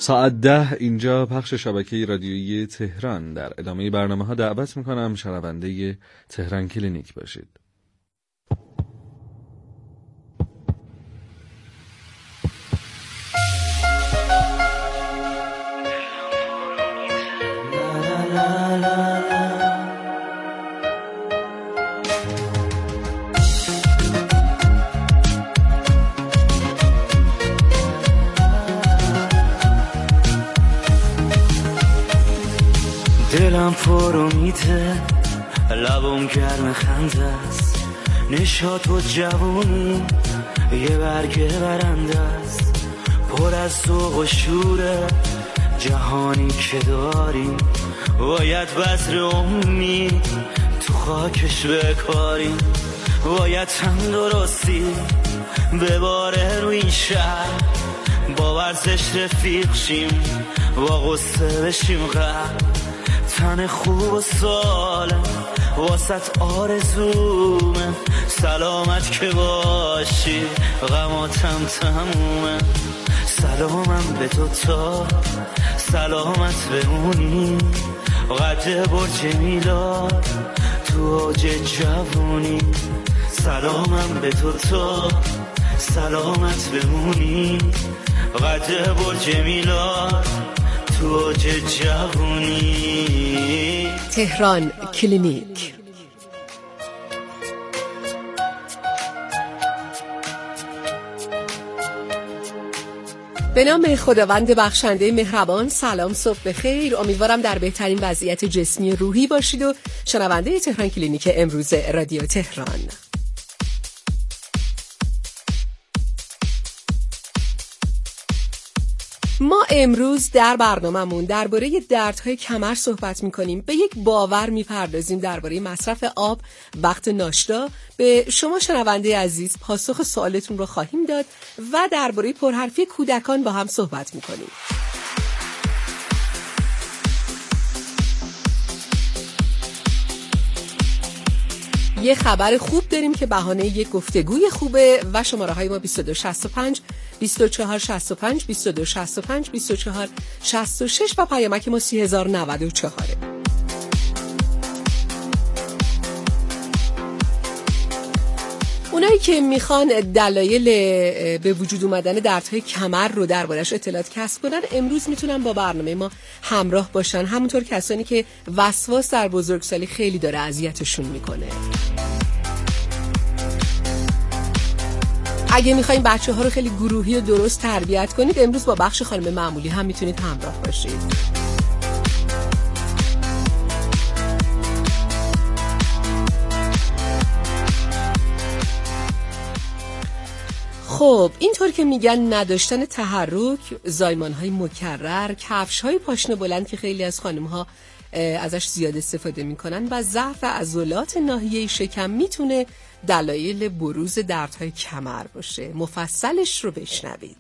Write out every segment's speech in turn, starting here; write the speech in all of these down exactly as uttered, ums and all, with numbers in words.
ساعت ده اینجا پخش شبکه رادیویی تهران. در ادامه برنامه ها دعوت میکنم شنونده تهران کلینیک باشید. دلم پر امیده، لبم گرم خنده است، نشاط و جوونی یه برگ برنده است، پر از ذوق و شوره جهانی که داریم، باید بذر امید تو خاکش بکاریم، باید تندرستی بباره رو این شهر، با ورزش رفیق شیم، با غصه بشیم غرق، تن خوب و سالم واسط آرزومه، سلامت که باشی غماتم تمومه، سلامم به تو تا سلامت بمونی، قد برج میلاد تو اوج جوونی، سلامم به تو تا سلامت بمونی، قد برج میلاد تو اوج جوونی. تهران کلینیک. به نام خداوند بخشنده مهربان. سلام، صبح بخیر. امیدوارم در بهترین وضعیت جسمی و روحی باشید و شنونده تهران کلینیک امروز رادیو تهران. ما امروز در برنامه‌مون درباره دردهای کمر صحبت می‌کنیم. به یک باور می‌پردازیم درباره مصرف آب وقت ناشتا. به شما شنونده عزیز پاسخ سوالتون رو خواهیم داد و درباره پرحرفی کودکان با هم صحبت می‌کنیم. یه خبر خوب داریم که بهانه یک گفتگوی خوبه و شماره های ما بیست و دو شصت و پنج بیست و چهار شصت و پنج بیست و دو شصت و پنج بیست و چهار شصت و شش و پیامک ما سی هزار و نود و چهار. اونایی که میخوان دلایل به وجود اومدن دردهای کمر رو دربارش اطلاعات کسب کنن امروز میتونن با برنامه ما همراه باشن، همونطور کسانی که وسواس در بزرگسالی خیلی داره اذیتشون میکنه. اگه میخواین بچه ها رو خیلی گروهی و درست تربیت کنید امروز با بخش خانم معمولی هم میتونید همراه باشید. خب اینطور که میگن نداشتن تحرک، زایمان‌های مکرر، کفش‌های پاشنه بلند که خیلی از خانم‌ها ازش زیاد استفاده میکنن و ضعف عضلات ناحیه شکم میتونه دلایل بروز دردهای کمر باشه. مفصلش رو بشنوید.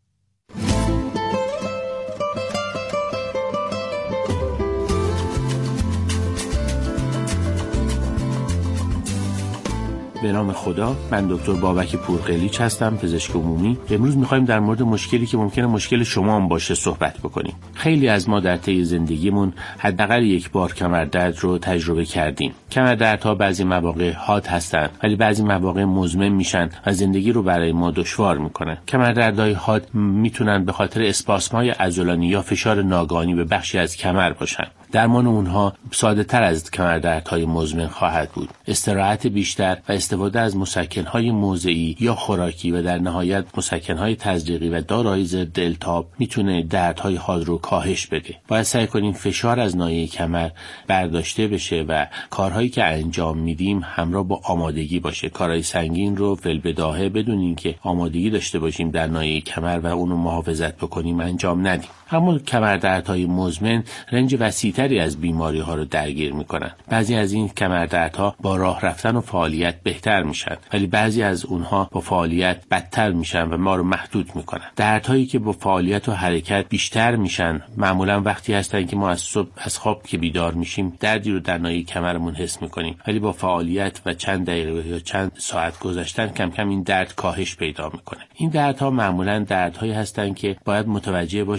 به نام خدا، من دکتر بابک پورقلیچ هستم، پزشک عمومی. امروز می‌خوایم در مورد مشکلی که ممکنه مشکل شما هم باشه صحبت بکنیم. خیلی از ما در طی زندگیمون حداقل یک بار کمردرد رو تجربه کردیم. کمردردها بعضی مواقع حاد هستن ولی بعضی مواقع مزمن میشن و زندگی رو برای ما دشوار میکنن. کمردردهای حاد میتونن به خاطر اسپاسم‌های عضلانی یا فشار ناگهانی به بخشی از کمر باشن. درمان اونها ساده تر از کمردردهای مزمن خواهد بود. استراحت بیشتر و استفاده از مسکن‌های موضعی یا خوراکی و در نهایت مسکن‌های تزریقی و دارای ضد التهاب میتونه دردهای حاد رو کاهش بده. باید سعی کنیم فشار از ناحیه کمر برداشته بشه و کارهایی که انجام میدیم همراه با آمادگی باشه. کارهای سنگین رو فی‌البداهه بدون اینکه آمادگی داشته باشیم در ناحیه کمر و اونو محافظت بکنیم انجام ندیم. اما کمردردهای مزمن رنج وسیع‌تری از بیماری‌ها رو درگیر می‌کنند. بعضی از این کمردردها با راه رفتن و فعالیت بهتر میشن ولی بعضی از اونها با فعالیت بدتر میشن و ما رو محدود میکنن. دردهایی که با فعالیت و حرکت بیشتر میشن معمولا وقتی هستن که ما از صبح از خواب که بیدار میشیم دردی رو در ناحیه کمرمون حس میکنیم ولی با فعالیت و چند دقیقه یا چند ساعت گذشتن کم کم این درد کاهش پیدا میکنه. این دردها معمولا دردهایی هستن که باید متوجه باشیم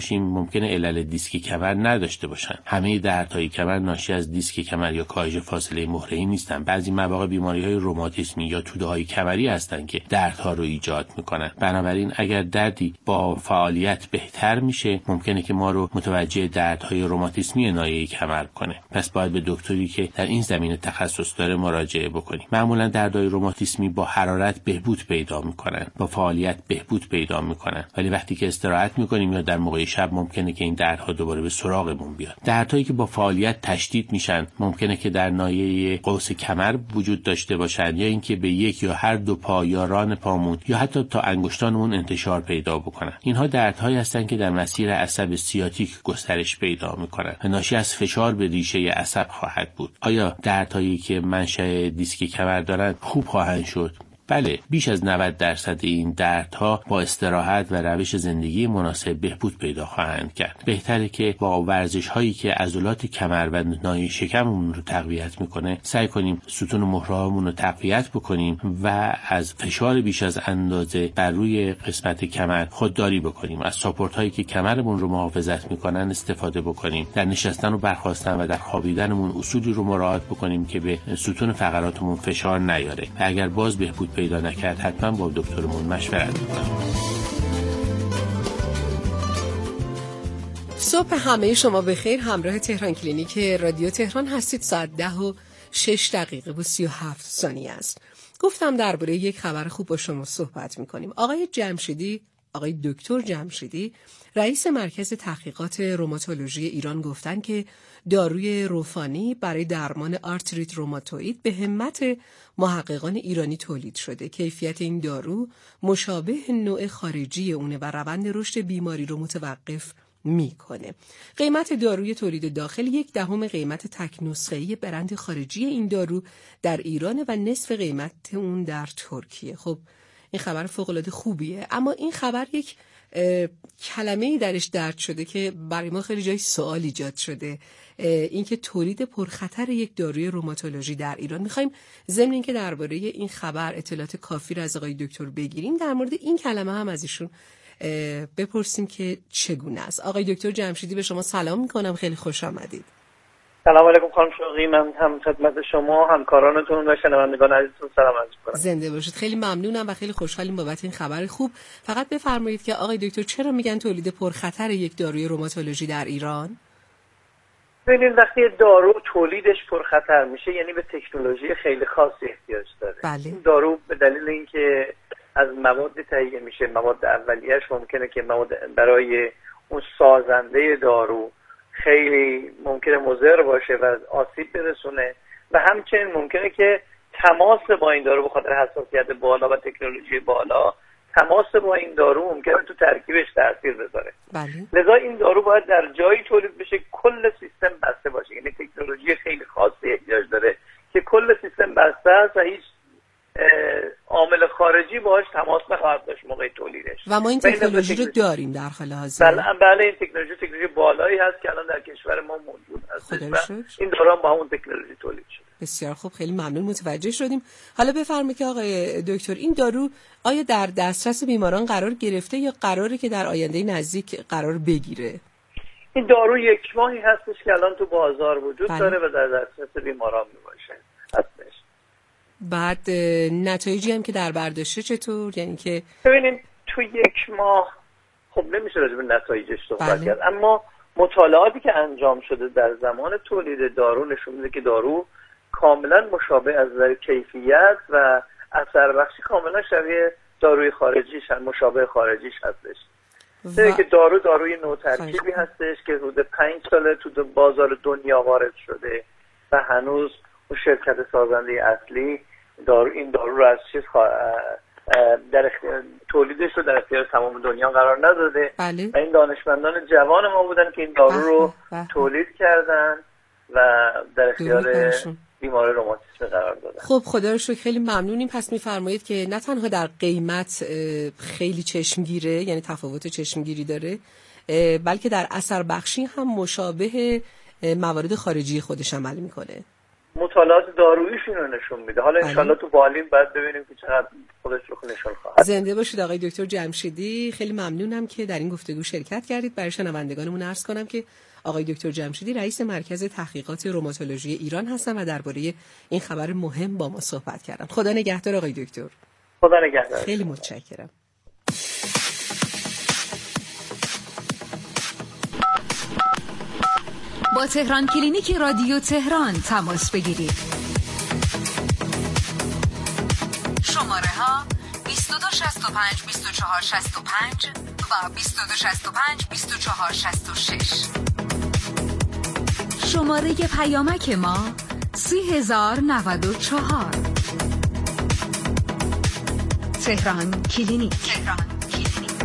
ممکنه علل دیسک کمر نداشته باشن. همه دردهای کمر ناشی از دیسک کمر یا کاهش فاصله مهره‌ای نیستن. بعضی مواقع بیماری‌های روماتیسمی یا توده‌های کمری هستن که دردها رو ایجاد میکنن. بنابراین اگر دردی با فعالیت بهتر میشه، ممکنه که ما رو متوجه دردهای روماتیسمی ناحیه کمر کنه. پس باید به دکتری که در این زمینه تخصص داره مراجعه بکنیم. معمولا دردهای روماتیسمی با حرارت بهبود پیدا میکنن، با فعالیت بهبود پیدا میکنن، ولی وقتی که استراحت میکنیم یا در موقع شب ممکنه که این دردها دوباره به سراغمون بیاد. دردهایی که با فعالیت تشدید میشن ممکنه که در ناحیه قوس کمر وجود داشته باشن، یا اینکه به یک یا هر دو پا یا ران پامون یا حتی تا انگشتانمون انتشار پیدا بکنن. اینها دردهایی هستن که در مسیر عصب سیاتیک گسترش پیدا میکنن و ناشی از فشار به ریشه عصب خواهد بود. آیا دردهایی که منشأ دیسک کمر دارن خوب خواهند شد؟ بله، بیش از نود درصد این دردها با استراحت و روش زندگی مناسب بهبود پیدا خواهند کرد. بهتره که با ورزش هایی که عضلات کمر و ناحیه شکممون رو تقویت میکنه سعی کنیم ستون مهره‌مون رو تقویت بکنیم و از فشار بیش از اندازه بر روی قسمت کمر خودداری بکنیم. از ساپورت هایی که کمرمون رو محافظت میکنن استفاده بکنیم. در نشستن و برخاستن و در خوابیدنمون اصولی رو مراعات بکنیم که به ستون فقراتمون فشار نیاره. و اگر باز بهبود پیدا نکرد حتما با دکترمون مشورت کنیم. صبح همه شما بخیر. همراه تهران کلینیک رادیو تهران هستید. ساعت ده و شش دقیقه و سی و هفت ثانیه است. گفتم درباره یک خبر خوب با شما صحبت میکنیم. آقای جمشیدی، آقای دکتر جمشیدی، رئیس مرکز تحقیقات روماتولوژی ایران گفتن که داروی روفانی برای درمان آرتریت روماتوئید به همت محققان ایرانی تولید شده. کیفیت این دارو مشابه نوع خارجی اونه و روند رشد بیماری رو متوقف میکنه. قیمت داروی تولید داخل یک دهم قیمت تک نسخه‌ای برند خارجی این دارو در ایران و نصف قیمت اون در ترکیه. خب این خبر فوق‌العاده خوبیه، اما این خبر یک کلمه‌ای درش درد شده که برای ما خیلی جای سوال ایجاد شده. اینکه تولید پرخطر یک داروی روماتولوژی در ایران. می‌خوایم ضمن اینکه درباره این خبر اطلاعات کافی را از آقای دکتر بگیریم، در مورد این کلمه هم از ایشون بپرسیم که چگونه است. آقای دکتر جمشیدی به شما سلام می‌کنم، خیلی خوش آمدید. سلام علیکم خانم شوقی، من هم خدمت شما همکارانتون و شنوندگان عزیزتون سلام عرض می‌کنم. زنده باشید. خیلی ممنونم و خیلی خوشحالیم بابت این خبر خوب. فقط بفرمایید که آقای دکتر چرا میگن تولید پرخطر یک داروی روماتولوژی در ایران؟ ببینید وقتی دارو تولیدش پرخطر میشه یعنی به تکنولوژی خیلی خاصی احتیاج داره. بله. این دارو به دلیل اینکه از مواد تهیه میشه، مواد اولیه‌اش ممکنه که مواد برای اون سازنده دارو خیلی ممکنه مضر باشه و آسیب برسونه و همچنین ممکنه که تماس با این دارو به خاطر حساسیت بالا و تکنولوژی بالا تماس با این دارو ممکنه تو ترکیبش تاثیر بذاره. بله. لذا این دارو باید در جایی تولید بشه کل سیستم بسته باشه، یعنی تکنولوژی خیلی خاصی احتیاج داره که کل سیستم بسته است و هیچ عامل خارجی باهاش تماس نخواهد داشت موقع تولیدش. و ما این تکنولوژی رو داریم در حال حاضر. بله بله این تکنولوژی تکنولوژی بالایی هست که الان در کشور ما موجود هست. این دارو با همون تکنولوژی تولید شده. بسیار خوب، خیلی ممنون، متوجه شدیم. حالا بفرمایید که آقای دکتر این دارو آیا در دسترس بیماران قرار گرفته یا قراره که در آینده نزدیک قرار بگیره؟ این دارو یک ماهی هستش که الان تو بازار وجود بله. داره و در دسترس بیماران میباشه هستش. بعد نتایجی هم که در برداشته چطور؟ یعنی که ببینید تو یک ماه خب نمیشه راجع به نتایجش صحبت بله. کرد، اما مطالعاتی که انجام شده در زمان تولید دارو نشون میده که دارو کاملا مشابه از نظر کیفیت و اثر بخشی کاملا شبیه داروی خارجیش هم مشابه خارجیش هستش. و... که دارو داروی نوترکیبی هستش که حدود پنج ساله تو بازار دنیا وارد شده و هنوز اون شرکت سازنده اصلی دارو این دارو رو از چیز خوا... در اختیار تولیدش رو در اختیار تمام دنیا قرار نداده. بله. و این دانشمندان جوان ما بودن که این دارو رو بله. تولید کردن و در اختیار بیمار روماتیسم قرار دادن. خب خدا رو شکر، خیلی ممنونیم. پس میفرمایید که نه تنها در قیمت خیلی چشمگیره، یعنی تفاوت چشمگیری داره، بلکه در اثر بخشی هم مشابه موارد خارجی خودش عمل میکنه. مطالعات داروییشون رو نشون میده. حالا انشالله تو بالین بعد ببینیم که چقدر خودش رو نشون خواهد. زنده باشید آقای دکتر جمشیدی. خیلی ممنونم که در این گفتگو شرکت کردید. برای شنوندگانمون عرض کنم که آقای دکتر جمشیدی رئیس مرکز تحقیقات روماتولوژی ایران هستن و درباره این خبر مهم با ما صحبت کردن. خدا نگهدار آقای دکتر. خدا نگهدار. خیلی متشکرم. با تهران کلینیک رادیو تهران تماس بگیرید. شماره ها بیست و دو شصت و پنج بیست و چهار شصت و پنج و بیست و دو شصت و پنج بیست و چهار شصت و شش. شماره پیامک ما سی هزار نود و چهار. تهران کلینیک. تهران کلینیک.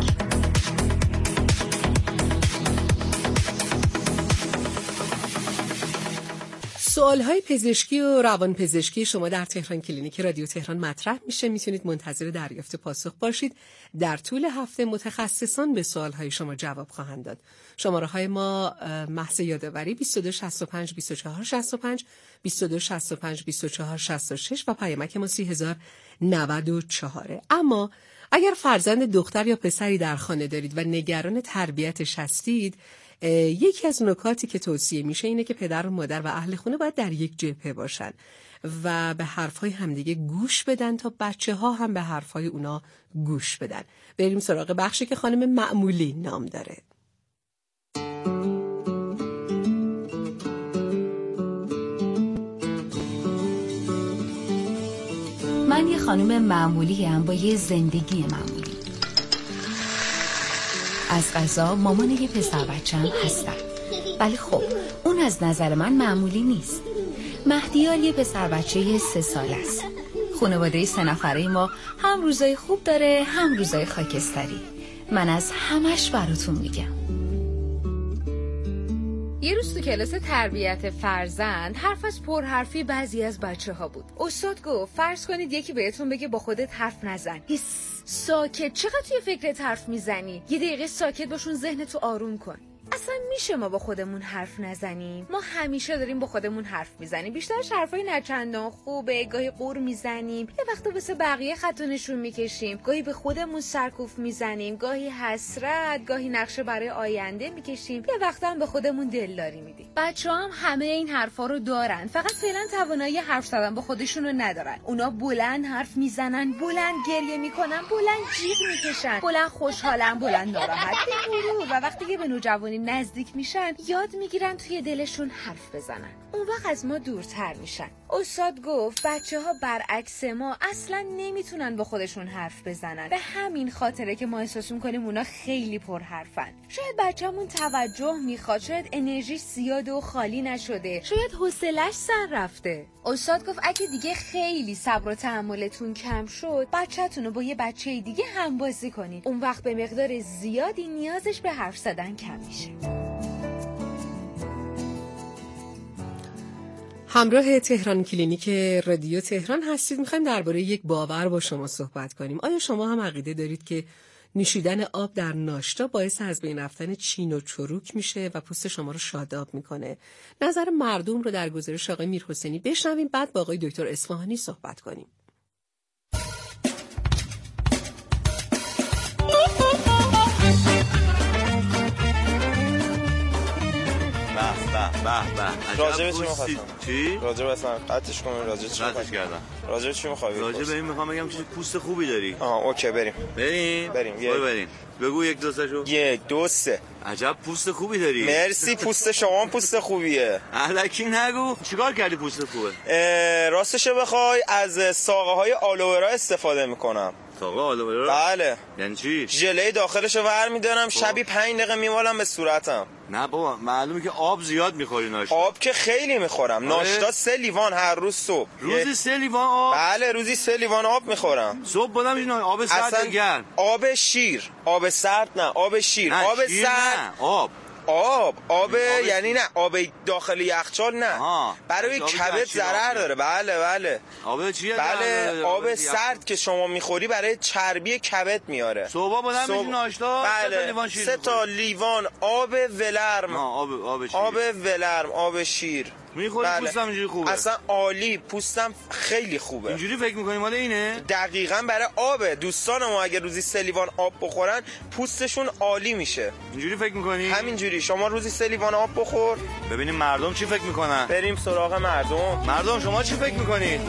سوال‌های پزشکی و روانپزشکی شما در تهران کلینیک رادیو تهران مطرح میشه. میتونید منتظر دریافت پاسخ باشید. در طول هفته متخصصان به سوال‌های شما جواب خواهند داد. شماره‌های ما محض یادآوری بیست و دو شصت و پنج بیست و چهار شصت و پنج، بیست و دو شصت و پنج بیست و چهار شصت و شش و پیامک ما سی هزار نود و چهار. اما اگر فرزند دختر یا پسری در خانه دارید و نگران تربیتش هستید، یکی از نکاتی که توصیه میشه اینه که پدر و مادر و اهل خونه باید در یک جبهه باشن و به حرفهای همدیگه گوش بدن تا بچه ها هم به حرفهای اونا گوش بدن. بریم سراغ بخشی که خانم معمولی نام داره. من یه خانم معمولی ام با یه زندگی معمولی. از قضا مامان یه پسر بچه‌ام هستم، ولی خب اون از نظر من معمولی نیست. مهدیار یه پسر بچه سه ساله است. خانواده سه نفره ما هم روزای خوب داره هم روزای خاکستری. من از همش براتون میگم. یه روز تو کلاس تربیت فرزند حرف از پرحرفی بعضی از بچه ها بود. استاد گفت فرض کنید یکی بهتون بگه با خودت حرف نزن. هیس ساکت، چقدر توی فکرت حرف میزنی؟ یه دقیقه ساکت باشون، ذهنتو آروم کن. اصلا میشه ما با خودمون حرف نزنیم؟ ما همیشه داریم با خودمون حرف میزنیم. بیشترش حرفای نچندان خوبه، گاهی قور میزنیم، یه وقتا واسه بقیه خط و نشون میکشیم، گاهی به خودمون سرکوف میزنیم، گاهی حسرت، گاهی نقشه برای آینده میکشیم، یه وقتا هم به خودمون دلداری میدیم. بچه‌ها هم همه این حرفا رو دارن، فقط فعلا توانایی حرف زدن با خودشون رو ندارن. اونا بلند حرف میزنن، بلند گریه میکنن، بلند جیغ میکشن، بلند خوشحالن، بلند ناراحت، غرور، و وقتی که به نوجوانی نزدیک میشن یاد میگیرن توی دلشون حرف بزنن. اون وقت از ما دورتر میشن. استاد گفت بچه ها برعکس ما اصلا نمیتونن با خودشون حرف بزنن. به همین خاطره که ما احساس میکنیم اونا خیلی پر حرفن. شاید بچه‌مون توجه میخواد، شاید انرژیش زیاده و خالی نشده، شاید حوصله‌اش سر رفته. استاد گفت اگه دیگه خیلی صبر و تحملتون کم شد، بچه‌تون رو با یه بچه دیگه هم بازی کنید. اون وقت به مقدار زیادی نیازش به حرف زدن کم میشه. همراه تهران کلینیک رادیو تهران هستید. میخوایم درباره یک باور با شما صحبت کنیم. آیا شما هم عقیده دارید که نوشیدن آب در ناشتا باعث از بین رفتن چین و چروک میشه و پوست شما رو شاداب میکنه؟ نظر مردم رو در گزارش آقای میرحسینی بشنویم، بعد با آقای دکتر اصفهانی صحبت کنیم. راجبه چی می‌خواستم؟ چی؟ راجبه اصلا قطعش کنم. راجبه چی قطعش کردم؟ راجبه چی می‌خوای؟ راجبه این می‌خوام بگم چه پوست خوبی داری. آها اوکی بریم. بریم. بریم. یه بریم. بگو یک دو سه‌شو. یک دو سه. عجب پوست خوبی داری. مرسی، پوست شما پوست خوبیه. الکی نگو. چیکار کردی پوست خوبه؟ راستشو بخوای از ساقه‌های آلوورا استفاده می‌کنم. ساقه آلوورا؟ بله. یعنی چی؟ ژله داخلشو ور می‌دارم، شبی پنج دقیقه میمالم به صورتم. نه بابا معلومه که آب زیاد میخوری ناشتا. آب که خیلی میخورم. ناشتا سه لیوان هر روز صبح. روزی سه لیوان آب؟ بله روزی سه لیوان آب میخورم. صبح بودم این آب سرد گرم؟ آب شیر. آب سرد نه، آب شیر. آب سرد. آب. آب آب یعنی نه آب داخل یخچال نه. آها. برای کبد ضرر داره. بله بله. آب چیه؟ بله آب سرد که شما میخوری برای چربی کبد میاره. صبح بودم صبح... میشه ناشتا بله. سه تا لیوان آب ولرم. آب آب شیر. آب ولرم آب شیر. میخوری بله. پوستم اینجوری خوبه اصلا عالی، پوستم خیلی خوبه. اینجوری فکر میکنی مال اینه؟ دقیقاً برای آبه. دوستان ما اگه روزی سه لیوان آب بخورن پوستشون عالی میشه. اینجوری فکر میکنی؟ همینجوری. شما روزی سه لیوان آب بخور ببینیم مردم چی فکر میکنن. بریم سراغ مردم. مردم شما چی فکر میکنید؟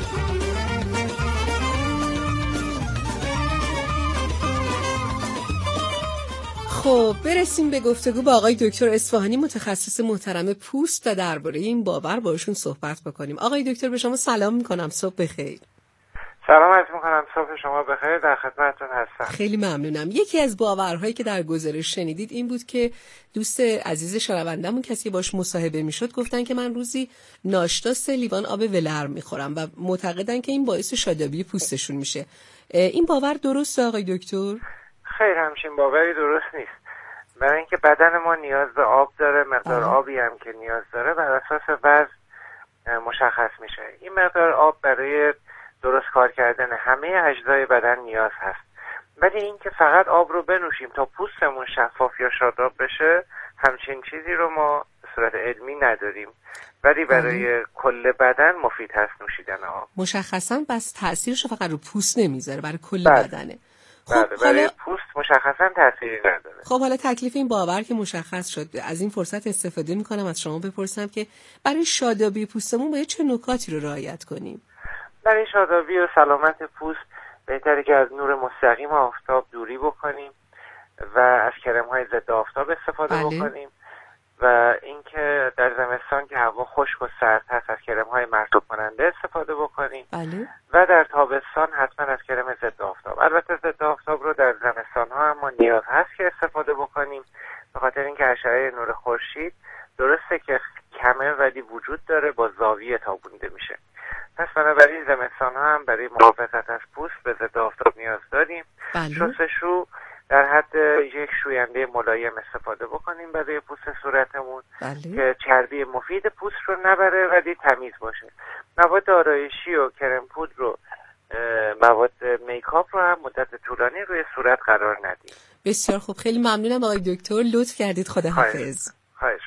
خب برسیم به گفتگو با آقای دکتر اصفهانی، متخصص محترم پوست، و درباره این باور باشون صحبت بکنیم. آقای دکتر به شما سلام میکنم، صبح بخیر. سلام عرض میکنم، صبح شما بخیر، در خدمتتون هستم. خیلی ممنونم. یکی از باورهایی که در گزارش شنیدید این بود که دوست عزیز شنوندمون کسی باش مصاحبه میشد گفتن که من روزی ناشتا سه لیوان آب ولرم میخورم و معتقدن که این باعث شادابی پوستشون میشه. این باور درسته آقای دکتر؟ خیر، همچین باوری درست نیست. برای اینکه بدن ما نیاز به آب داره، مقدار آه. آبی هم که نیاز داره بر اساس وزن مشخص میشه. این مقدار آب برای درست کار کردن همه اجزای بدن نیاز هست. ولی اینکه فقط آب رو بنوشیم تا پوستمون شفاف یا شاداب بشه، همچین چیزی رو ما به صورت علمی نداریم. ولی برای آه. کل بدن مفید هست نوشیدن آب. مشخصاً بس تأثیرش فقط رو پوست نمیذاره، برای کل بله. بدنه. خب بله، برای حالا... پوست مشخصاً تأثیری نداره. خب حالا تکلیف این باور که مشخص شد، از این فرصت استفاده میکنم از شما بپرسم که برای شادابی پوستمون باید چه نکاتی رو رعایت کنیم؟ برای شادابی و سلامت پوست بهتره که از نور مستقیم آفتاب دوری بکنیم و از کرم‌های ضد آفتاب استفاده بله. بکنیم و اینکه در زمستان که هوا خشک و سرد هست از کرم‌های مرطوب کننده استفاده بکنیم بله. و در تابستان حتما از کرم ضد آفتاب. البته ضد آفتاب رو در زمستان ها هم نیاز هست که استفاده بکنیم به خاطر اینکه اشعه نور خورشید درسته که کمه ولی وجود داره، با زاویه تابونده میشه. پس بنابراین زمستان ها هم برای محافظت از پوست به ضد آفتاب نیاز داریم. بله. شستشو در حد یک شوینده ملایم استفاده بکنیم برای پوست صورتمون بله. که چربی مفید پوست رو نبره ولی تمیز باشه. مواد آرایشی و کرم پودر رو، مواد میکاپ رو هم مدت طولانی روی صورت قرار ندیم. بسیار خوب، خیلی ممنونم آقای دکتر، لطف کردید. خدا حافظ. خواهش.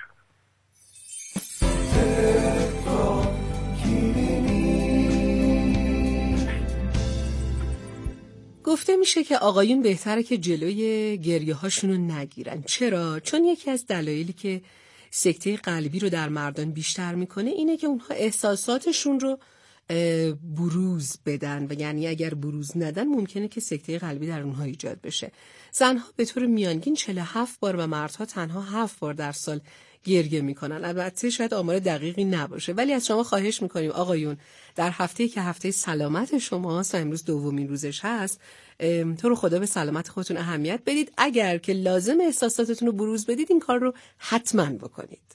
گفته میشه که آقایون بهتره که جلوی گریه هاشونو نگیرن. چرا؟ چون یکی از دلایلی که سکته قلبی رو در مردان بیشتر میکنه اینه که اونها احساساتشون رو بروز بدن و یعنی اگر بروز ندن ممکنه که سکته قلبی در اونها ایجاد بشه. زنها به طور میانگین چهل و هفت بار و مردها تنها هفت بار در سال گریه میکنن. البته شاید آمار دقیقی نباشه ولی از شما خواهش میکنیم آقایون در هفته‌ای که هفته سلامت شماست و امروز دومین روزش هست، تو رو خدا به سلامت خودتون اهمیت بدید. اگر که لازم احساساتتون رو بروز بدید این کار رو حتما بکنید.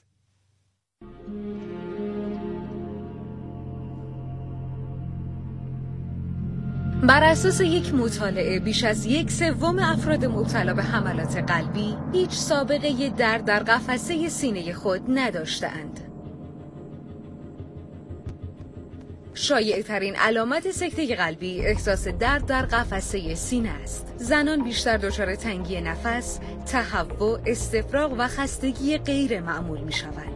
بر اساس یک مطالعه بیش از یک سوم افراد مبتلا به حملات قلبی هیچ سابقه درد در قفسه سینه خود نداشتند. شایع‌ترین علامت سکته قلبی احساس درد در قفسه سینه است. زنان بیشتر دچار تنگی نفس، تهوع، استفراغ و خستگی غیر معمول می‌شوند.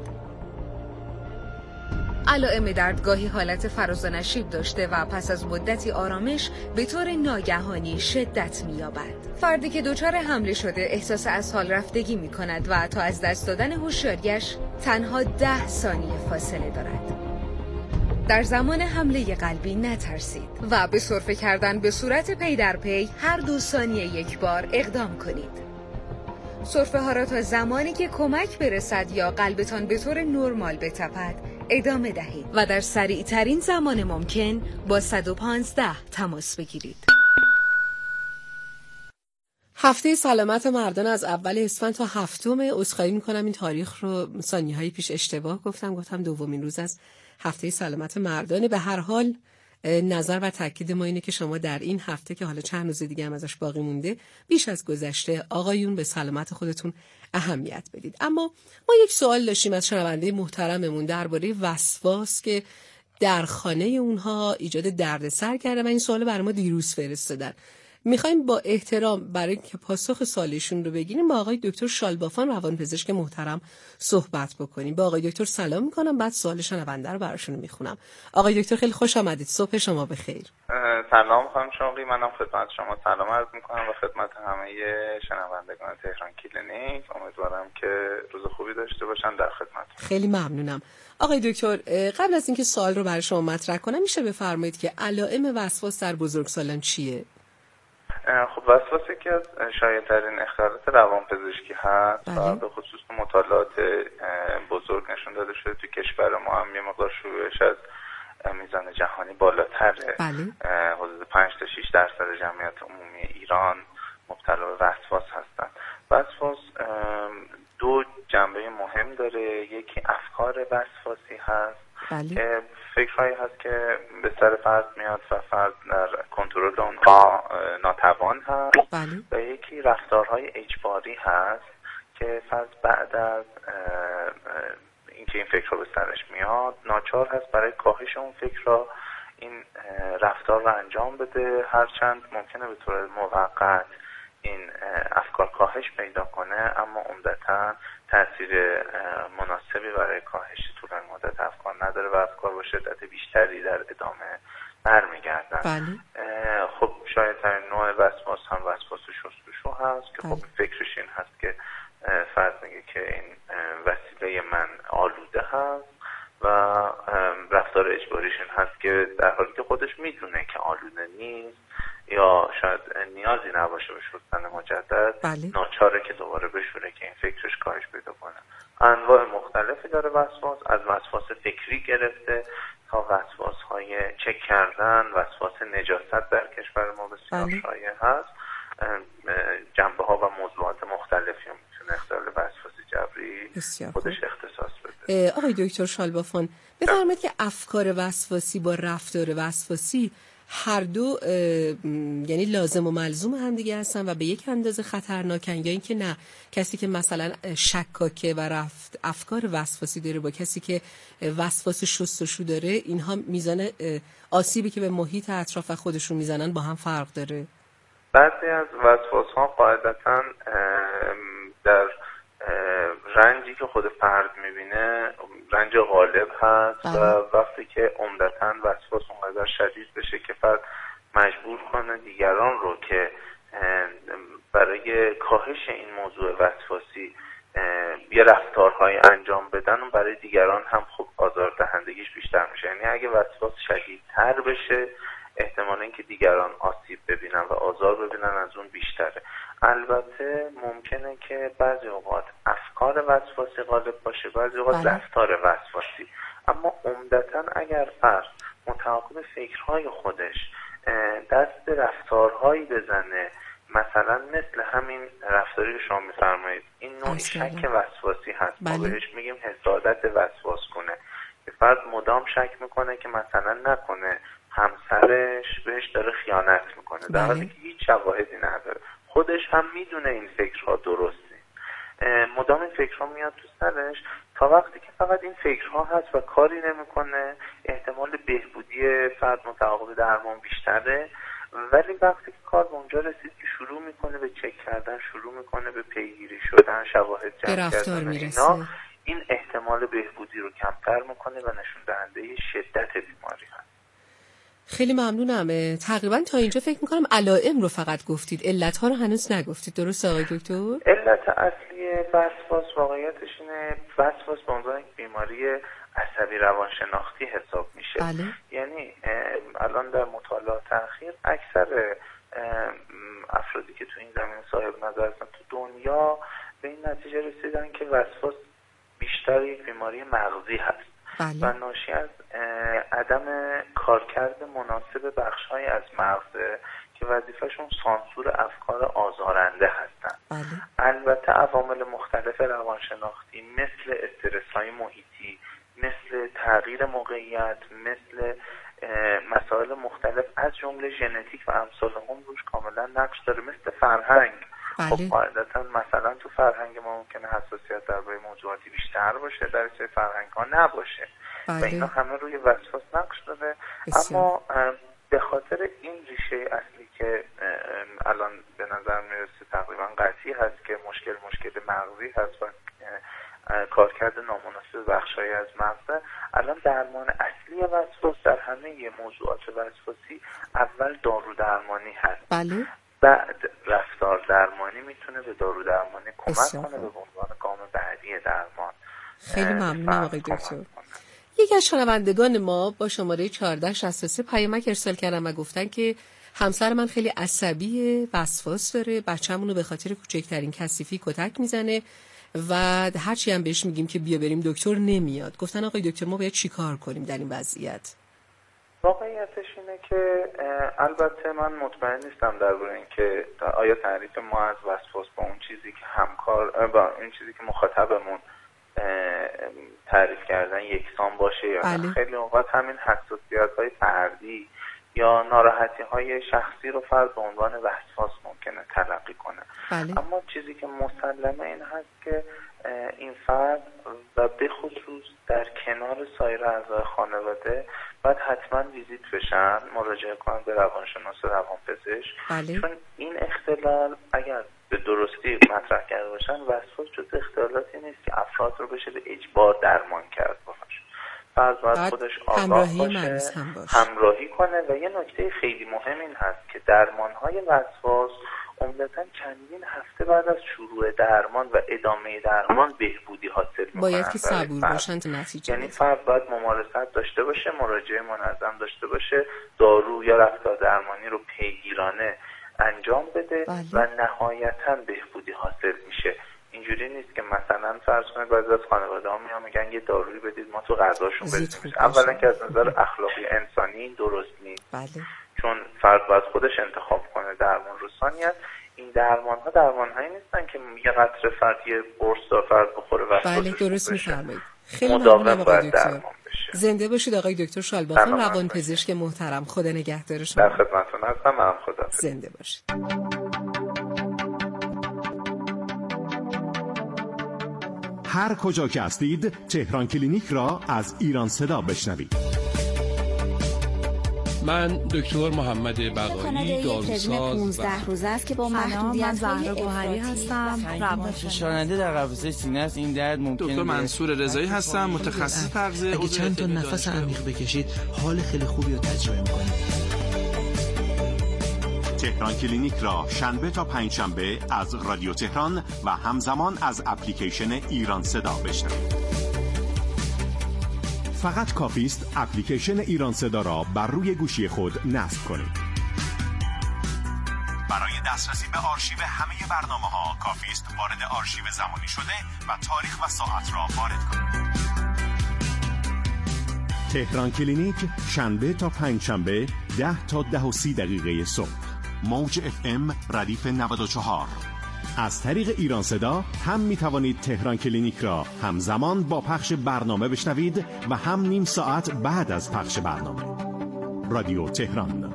علائم درد گاهی حالت فراز و نشیب داشته و پس از مدتی آرامش به طور ناگهانی شدت می‌یابد. فردی که دچار حمله شده احساس از حال رفتگی می‌کند و تا از دست دادن هوشیاریش تنها ده ثانیه فاصله دارد. در زمان حمله قلبی نترسید و به سرفه کردن به صورت پی در پی هر دو ثانیه یک بار اقدام کنید. سرفه ها را تا زمانی که کمک برسد یا قلبتان به طور نرمال بتپد ادامه دهید و در سریع ترین زمان ممکن با صد و پانزده تماس بگیرید. هفته سلامت مردان از اول اسفند تا هفتم، عذرخواهی میکنم این تاریخ رو ثانیه هایی پیش اشتباه گفتم، گفتم دومین روز از هفته سلامت مردانه. به هر حال نظر و تاکید ما اینه که شما در این هفته که حالا چند روز دیگه هم ازش باقی مونده بیش از گذشته آقایون به سلامت خودتون اهمیت بدید. اما ما یک سوال داشتیم از شنونده محترممون درباره وسواس که در خانه اونها ایجاد دردسر کرده و این سوال برای ما دیروز فرستادن. میخوایم با احترام برای که پاسخ سوالشون رو بگیریم با آقای دکتر شالبافان روانپزشک محترم صحبت بکنیم. با آقای دکتر سلام میکنم، بعد سوال شنونده رو براشون میخونم. آقای دکتر خیلی خوش آمدید، صبح شما بخیر. سلام خانم شوقی، منم خدمت شما سلام عرض میکنم و خدمت همه شنوندگان تهران کلینیک. امیدوارم که روز خوبی داشته باشن در خدمت. خیلی ممنونم. آقای دکتر قبل از اینکه سوال رو برای شما مطرح کنم میشه بفرمایید که علائم وسواس در بزرگسالان چیه؟ خب وسواس یکی از شایع‌ترین اختلالات روانپزشکی هست و به خصوص مطالعات بزرگ نشون داده شده تو کشور ما هم یه مقدار شیوعش از میزان جهانی بالاتره. حدود پنج تا شش درصد جمعیت عمومی ایران مبتلا به وسواس هستن. وسواس دو جنبه مهم داره، یکی افکار وسواسی هست که فکرهایی هست که به سر فرد میاد و فرد در کنترل اونها ناتوان هست بله. و یکی رفتارهای اجباری هست که فرد بعد از اینکه این فکر رو به سرش میاد ناچار هست برای کاهش اون فکر را این رفتار رو انجام بده، هرچند ممکنه به طور موقت این افکار کاهش پیدا کنه اما عمدتاً تاثیر مناسبی برای کاهش طول مدت افکار نداره و افکار با شدت بیشتری در ادامه برمیگردن. بله. خب شاید ترین نوع وسواس هم وسواس شستشو هست که خب فکرش این هست که فرض میگه که این وسیله من آلوده هست و رفتار اجباریش این هست که در حالی که خودش میدونه که آلوده نیست یا شاید نیازی نباشه به شستن مجدد بله. ناچاره که دوباره بشوره که این فکرش کاهش پیدا کنه. انواع مختلفی داره وسواس، از وسواس فکری گرفته تا وسواس های چک کردن، وسواس نجاست در کشور ما بسیار بله. شایع هست. جنبه ها و موضوعات مختلفی هم میتونه اختلال وسواسی جبری خودش اختصاص بده. آقای دکتر شالبافان بفرمایید که افکار وسواسی با رفتار وسواسی هر دو یعنی لازم و ملزوم هم دیگه هستن و به یک اندازه خطرناکن، یا اینکه نه کسی که مثلا شکاکه و رفت افکار وسواسی داره با کسی که وسواس شستشو داره اینها میزان آسیبی که به محیط اطراف و خودشون میزنن با هم فرق داره؟ بعضی از وسواس ها قاعدتاً در رنجی که خود فرد میبینه رنج غالب هست و وقتی که عمدتاً وسواس اونقدر شدید بشه که فرد مجبور کنه دیگران رو که برای کاهش این موضوع وسواسی یه رفتارهای انجام بدن و برای دیگران هم خب آزاردهندگیش بیشتر میشه. یعنی اگه وسواس شدیدتر بشه احتمال اینکه دیگران آسیب ببینن و آزار ببینن از اون بیشتره. البته ممکنه که بعضی اوقات افکار وسواسی غالب باشه، بعضی اوقات رفتار وسواسی، اما عمدتاً اگر فرد متعاقب فکرهای خودش دست رفتارهایی بزنه، مثلا مثل همین رفتاری که شما می‌فرمایید، این نوع شک وسواسی هست. ما بهش میگیم حسادت وسواس کنه که فرد مدام شک میکنه که مثلا نکنه همسرش بهش داره خیانت میکنه در حالی که هیچ شواهدی نداره، خودش هم میدونه این فکرها درسته، مدام این فکرها میاد تو سرش تا وقتی که فقط این فکرها هست و کاری نمیکنه احتمال بهبودی فرد متعاقب درمان بیشتره. ولی وقتی که کار به اونجا رسید که شروع میکنه به چک کردن، شروع میکنه به پیگیری شدن، شواهد جمع کردن اینا، این احتمال بهبودی رو کمتر میکنه و نشون دهنده شدت بیماری هست. خیلی ممنونم. تقریبا تا اینجا فکر میکنم علائم رو فقط گفتید، علت‌ها رو هنوز نگفتید، درست آقای دکتر؟ علت اصلی وسواس واقعیتش اینه وسواس به عنوان یک بیماری عصبی روانشناختی حساب میشه. بله. یعنی الان در مطالعات اخیر اکثر افرادی که تو این زمینه صاحب نظر هستن تو دنیا به این نتیجه رسیدن که وسواس بیشتر یک بیماری مغزی هست. بله. و ناشی از عدم کارکرد مناسب بخش‌های از مغز که وظیفه‌شون سانسور افکار آزارنده هستن. بله. البته عوامل مختلف روانشناختی مثل استرس‌های محیطی، مثل تغییر موقعیت، مثل مسائل مختلف از جمله ژنتیک و امثال هم روش کاملا نقش داره، مثل فرهنگ. بله. خب قاعدتا مثلا تو فرهنگ ما ممکنه حساسیت درباره موضوعاتی بیشتر باشه، در سری فرهنگ ها نباشه. بله. و اینا همه روی وسواس نقش داره. بسیار. اما به خاطر این ریشه اصلی که الان به نظر میرسه تقریبا قطعی هست که مشکل مشکل مغزی هست و کارکرد نامناسب بخشایی از مغز. الان درمان اصلی وسواس در همه موضوعات وسواسی اول دارو درمانی هست. بله. بعد رفتار درمانی میتونه به دارو درمانی کمک کنه به عنوان گام بعدی درمان. خیلی ممنونم آقای دکتر. یکی از شنوندگان ما با شماره چهارده شصت و سه پیامک ارسال کردن و گفتن که همسر من خیلی عصبی، وسواس داره، بچه‌مون رو به خاطر کوچکترین کثیفی کتک میزنه و هرچی هم بهش میگیم که بیا بریم دکتر نمیاد. گفتن آقای دکتر ما باید چیکار کنیم در این وضعیت؟ واقعیتش اینه که البته من مطمئن نیستم درباره این که آیا تعریف ما از وسواس با اون چیزی که همکار با این چیزی که مخاطبمون تعریف کردن یکسان باشه یا بله. نه. خیلی اوقات همین حساسیت‌های فردی یا ناراحتی‌های شخصی رو فرد به عنوان وسواس ممکنه تلقی کنه. بله. اما چیزی که مسلمه این هست که این فرد و به خصوص در کنار سایر اعضای خانواده باید حتما ویزیت بشن، مراجعه کنن به روانشناس و روانپزشک. بله. چون این اختلال اگر به درستی مطرح کرده باشن، وسواس جز اختلالاتی نیست که افراد رو بشه به اجبار درمان کرد باشه. فرد باید خودش آگاه باشه، هم باشه، همراهی کنه. و یه نکته خیلی مهم این هست که درمان‌های وسواس عمدتاً چندین هفته بعد از شروع درمان و ادامه درمان بهبودی حاصل می‌کنن. باید که صبور باشن تا نتیجه. یعنی فرد باید ممارست داشته باشه، مراجعه منظم داشته باشه، دارو یا رفتار درمانی رو پیگیرانه انجام بده. بله. و نهایتاً بهبودی حاصل میشه. اینجوری نیست که مثلا فرض کنید بعضی از خانواده‌ها میان میگن یه دارویی بدید ما تو غذاشون بدیم. اولا که از نظر اخلاقی انسانی درست نیست. بله. چون فرد باید خودش انتخاب کنه درمان رو. ثانیاً این درمان ها درمان هایی نیستن که یه قطره فرد یه قرص دار فرد بخوره و بله درست میفرمایید. خیلی ممنونم آقای دکتر. زنده باشید آقای دکتر شالباخان، روانپزشک محترم. خدا نگهدار شما. در خدمتتون هستم. من خدا. زنده باشید. هر کجا که هستید تهران کلینیک را از ایران صدا بشنوید. من دکتر محمد بقایی، داروساز پانزده روزه است که با محدودیت‌های افراطی هستم. روانشناس در قفسه سینه است. این درد ممکنه. دکتر منصور رضایی هستم، متخصص تغذیه. اگه چند تا نفس عمیق بکشید حال خیلی خوبی رو تجربه می‌کنید. تهران کلینیک را شنبه تا پنجشنبه از رادیو تهران و همزمان از اپلیکیشن ایران صدا بشنوید. فقط کافی است اپلیکیشن ایران صدا را بر روی گوشی خود نصب کنید. برای دسترسی به آرشیو همه برنامه‌ها کافی است وارد آرشیو زمانی شده و تاریخ و ساعت را وارد کنید. تهران کلینیک شنبه تا پنجشنبه ده تا ده و سی دقیقه صبح. موج اف ام ردیف نود و چهار. از طریق ایران صدا هم می توانید تهران کلینیک را همزمان با پخش برنامه بشنوید و هم نیم ساعت بعد از پخش برنامه. رادیو تهران.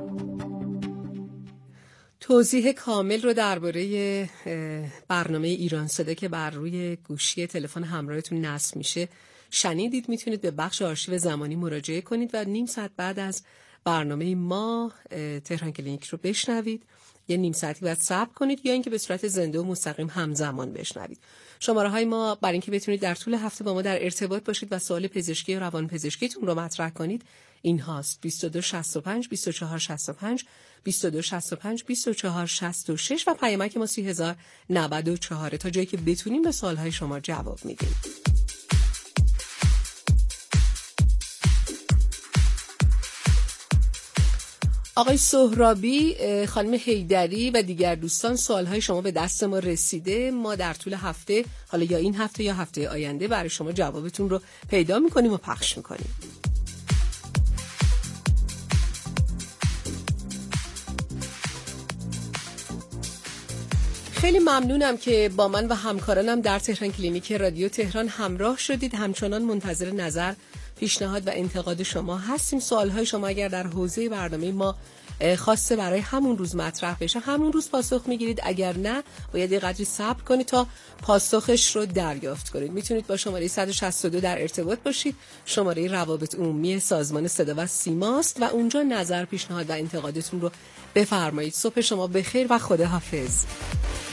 توضیح کامل رو درباره برنامه ایران صدا که بر روی گوشی تلفن همراهتون نصب میشه شنیدید. میتونید به بخش آرشیو زمانی مراجعه کنید و نیم ساعت بعد از برنامه ما تهران کلینیک رو بشنوید. یه نیم ساعتی بعد صبر کنید یا اینکه به صورت زنده و مستقیم همزمان بشنوید. شماره های ما برای اینکه بتونید در طول هفته با ما در ارتباط باشید و سوال پزشکی و روانپزشکیتون رو مطرح کنید این هاست: بیست و دو شصت و پنج بیست و چهار شصت و پنج بیست و دو شصت و پنج بیست و چهار شصت و شش و پیامک ما سی هزار و نود و چهار. تا جایی که بتونیم به سوال های شما جواب میدیم. آقای سهرابی، خانم حیدری و دیگر دوستان، سوالهای شما به دست ما رسیده. ما در طول هفته، حالا یا این هفته یا هفته آینده، برای شما جوابتون رو پیدا میکنیم و پخش میکنیم. خیلی ممنونم که با من و همکارانم در تهران کلینیک رادیو تهران همراه شدید. همچنان منتظر نظر، پیشنهاد و انتقاد شما هستیم. سوالهای شما اگر در حوزه برنامه ما خواسته برای همون روز مطرح بشه همون روز پاسخ میگیرید، اگر نه باید یه قدری صبر کنید تا پاسخش رو دریافت کنید. میتونید با شماره صد و شصت و دو در ارتباط باشید، شماره روابط عمومی سازمان صدا و سیماست و اونجا نظر، پیشنهاد و انتقادتون رو بفرمایید. صبح شما بخیر و خداحافظ.